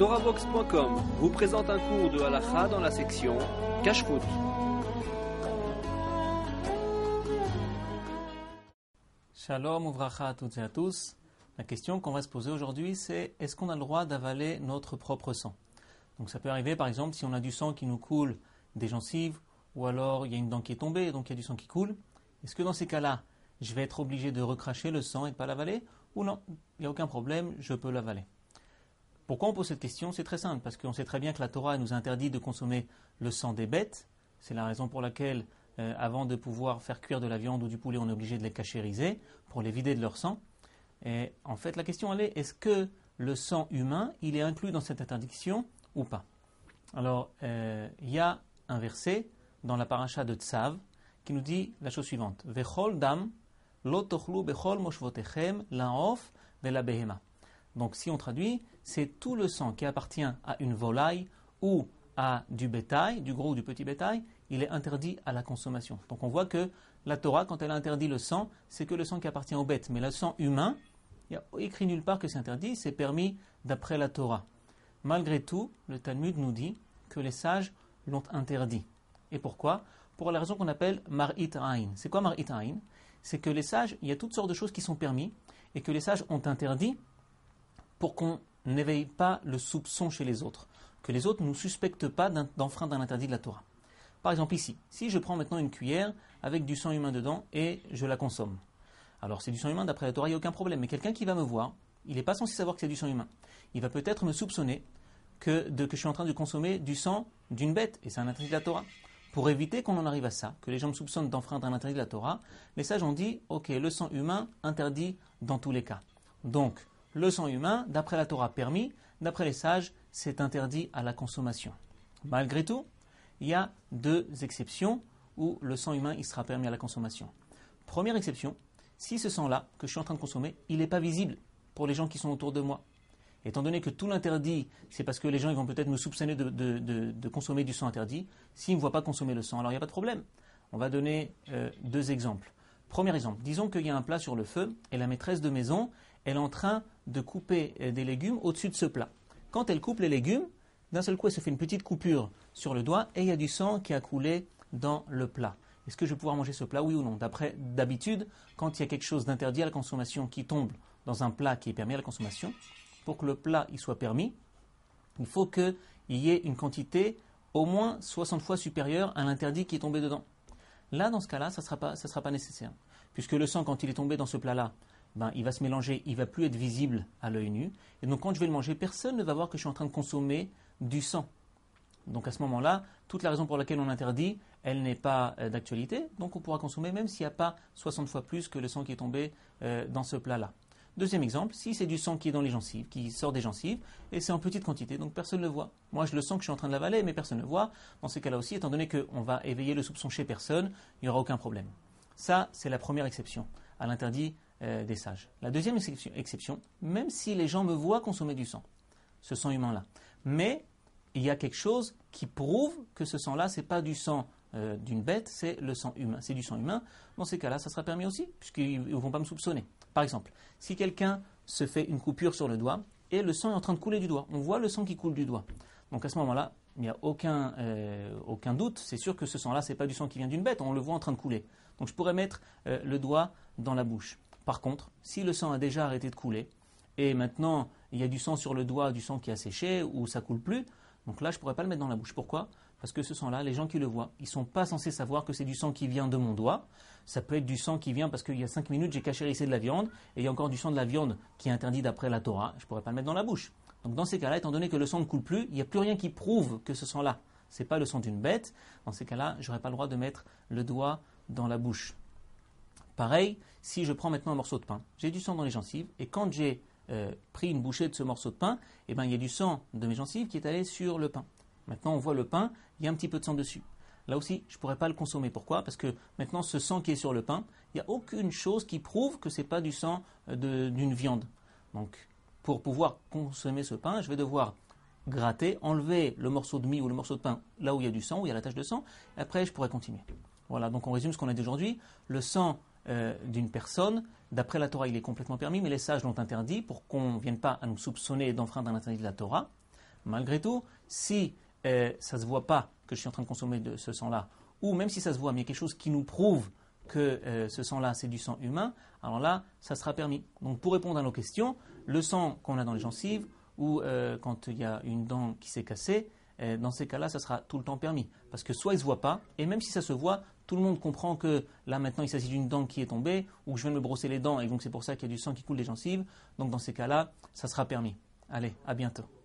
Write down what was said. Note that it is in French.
TorahBox.com vous présente un cours de halakha dans la section Kashrut. Shalom uvracha à toutes et à tous. La question qu'on va se poser aujourd'hui, c'est est-ce qu'on a le droit d'avaler notre propre sang? Donc ça peut arriver par exemple si on a du sang qui nous coule des gencives, ou alors il y a une dent qui est tombée, donc il y a du sang qui coule. Est-ce que dans ces cas-là, je vais être obligé de recracher le sang et de ne pas l'avaler? Ou non, il n'y a aucun problème, je peux l'avaler. Pourquoi on pose cette question? C'est très simple, parce qu'on sait très bien que la Torah nous interdit de consommer le sang des bêtes. C'est la raison pour laquelle, avant de pouvoir faire cuire de la viande ou du poulet, on est obligé de les cachériser pour les vider de leur sang. Et en fait, la question elle est, est-ce que le sang humain, il est inclus dans cette interdiction ou pas? Alors, il y a un verset dans la paracha de Tzav qui nous dit la chose suivante. Vechol dam lo tochlu bechol moshvotechem la'of vela behema. Donc si on traduit, c'est tout le sang qui appartient à une volaille ou à du bétail, du gros ou du petit bétail, il est interdit à la consommation. Donc on voit que la Torah, quand elle interdit le sang, c'est que le sang qui appartient aux bêtes. Mais le sang humain, il n'y a écrit nulle part que c'est interdit, c'est permis d'après la Torah. Malgré tout, le Talmud nous dit que les sages l'ont interdit. Et pourquoi? Pour la raison qu'on appelle mar'it aïn. C'est quoi mar'it aïn? C'est que les sages, il y a toutes sortes de choses qui sont permises et que les sages ont interdit pour qu'on n'éveille pas le soupçon chez les autres, que les autres ne nous suspectent pas d'enfreindre un interdit de la Torah. Par exemple ici, si je prends maintenant une cuillère avec du sang humain dedans et je la consomme. Alors c'est du sang humain, d'après la Torah, il n'y a aucun problème, mais quelqu'un qui va me voir, il n'est pas censé savoir que c'est du sang humain. Il va peut-être me soupçonner que je suis en train de consommer du sang d'une bête, et c'est un interdit de la Torah. Pour éviter qu'on en arrive à ça, que les gens me soupçonnent d'enfreindre un interdit de la Torah, les sages ont dit, ok, le sang humain interdit dans tous les cas. Donc, le sang humain, d'après la Torah, permis, d'après les sages, c'est interdit à la consommation. Malgré tout, il y a deux exceptions où le sang humain il sera permis à la consommation. Première exception, si ce sang-là que je suis en train de consommer, il n'est pas visible pour les gens qui sont autour de moi. Étant donné que tout l'interdit, c'est parce que les gens ils vont peut-être me soupçonner de consommer du sang interdit, s'ils ne me voient pas consommer le sang, alors il n'y a pas de problème. On va donner deux exemples. Premier exemple, disons qu'il y a un plat sur le feu et la maîtresse de maison, elle est en train de couper des légumes au-dessus de ce plat. Quand elle coupe les légumes, d'un seul coup elle se fait une petite coupure sur le doigt et il y a du sang qui a coulé dans le plat. Est-ce que je vais pouvoir manger ce plat, oui ou non? D'habitude, quand il y a quelque chose d'interdit à la consommation qui tombe dans un plat qui est permis à la consommation, pour que le plat il soit permis, il faut qu'il y ait une quantité au moins 60 fois supérieure à l'interdit qui est tombé dedans. Là, dans ce cas-là, ça sera pas nécessaire. Puisque le sang, quand il est tombé dans ce plat-là, il va se mélanger, il ne va plus être visible à l'œil nu. Et donc, quand je vais le manger, personne ne va voir que je suis en train de consommer du sang. Donc, à ce moment-là, toute la raison pour laquelle on interdit, elle n'est pas d'actualité. Donc, on pourra consommer même s'il n'y a pas 60 fois plus que le sang qui est tombé dans ce plat-là. Deuxième exemple, si c'est du sang qui est dans les gencives, qui sort des gencives, et c'est en petite quantité, donc personne ne le voit. Moi, je le sens que je suis en train de l'avaler, mais personne ne le voit. Dans ces cas-là aussi, étant donné qu'on va éveiller le soupçon chez personne, il n'y aura aucun problème. Ça, c'est la première exception à l'interdit des sages. La deuxième exception, même si les gens me voient consommer du sang, ce sang humain-là, mais il y a quelque chose qui prouve que ce sang-là, ce n'est pas du sang d'une bête, c'est le sang humain. C'est du sang humain. Dans ces cas-là, ça sera permis aussi, puisqu'ils ne vont pas me soupçonner. Par exemple, si quelqu'un se fait une coupure sur le doigt et le sang est en train de couler du doigt, on voit le sang qui coule du doigt. Donc à ce moment-là, il n'y a aucun doute, c'est sûr que ce sang-là, ce n'est pas du sang qui vient d'une bête, on le voit en train de couler. Donc je pourrais mettre le doigt dans la bouche. Par contre, si le sang a déjà arrêté de couler et maintenant il y a du sang sur le doigt, du sang qui a séché ou ça coule plus, donc là je ne pourrais pas le mettre dans la bouche. Pourquoi? Parce que ce sang-là, les gens qui le voient, ils ne sont pas censés savoir que c'est du sang qui vient de mon doigt. Ça peut être du sang qui vient parce qu'il y a 5 minutes, j'ai cachérissé de la viande, et il y a encore du sang de la viande qui est interdit d'après la Torah. Je ne pourrais pas le mettre dans la bouche. Donc dans ces cas-là, étant donné que le sang ne coule plus, il n'y a plus rien qui prouve que ce sang-là, ce n'est pas le sang d'une bête. Dans ces cas-là, je n'aurai pas le droit de mettre le doigt dans la bouche. Pareil, si je prends maintenant un morceau de pain, j'ai du sang dans les gencives, et quand j'ai pris une bouchée de ce morceau de pain, il y a du sang de mes gencives qui est allé sur le pain. Maintenant, on voit le pain, il y a un petit peu de sang dessus. Là aussi, je ne pourrais pas le consommer. Pourquoi? Parce que maintenant, ce sang qui est sur le pain, il n'y a aucune chose qui prouve que ce n'est pas du sang d'une viande. Donc, pour pouvoir consommer ce pain, je vais devoir gratter, enlever le morceau de mie ou le morceau de pain là où il y a du sang, où il y a la tache de sang, et après, je pourrais continuer. Voilà, donc on résume ce qu'on a dit aujourd'hui. Le sang d'une personne, d'après la Torah, il est complètement permis, mais les sages l'ont interdit pour qu'on ne vienne pas à nous soupçonner d'enfreindre un interdit de la Torah. Malgré tout, si ça ne se voit pas que je suis en train de consommer de ce sang-là, ou même si ça se voit, mais il y a quelque chose qui nous prouve que ce sang-là, c'est du sang humain, alors là, ça sera permis. Donc pour répondre à nos questions, le sang qu'on a dans les gencives, ou quand il y a une dent qui s'est cassée, dans ces cas-là, ça sera tout le temps permis. Parce que soit il ne se voit pas, et même si ça se voit, tout le monde comprend que là maintenant il s'agit d'une dent qui est tombée, ou que je viens de me brosser les dents, et donc c'est pour ça qu'il y a du sang qui coule des gencives. Donc dans ces cas-là, ça sera permis. Allez, à bientôt.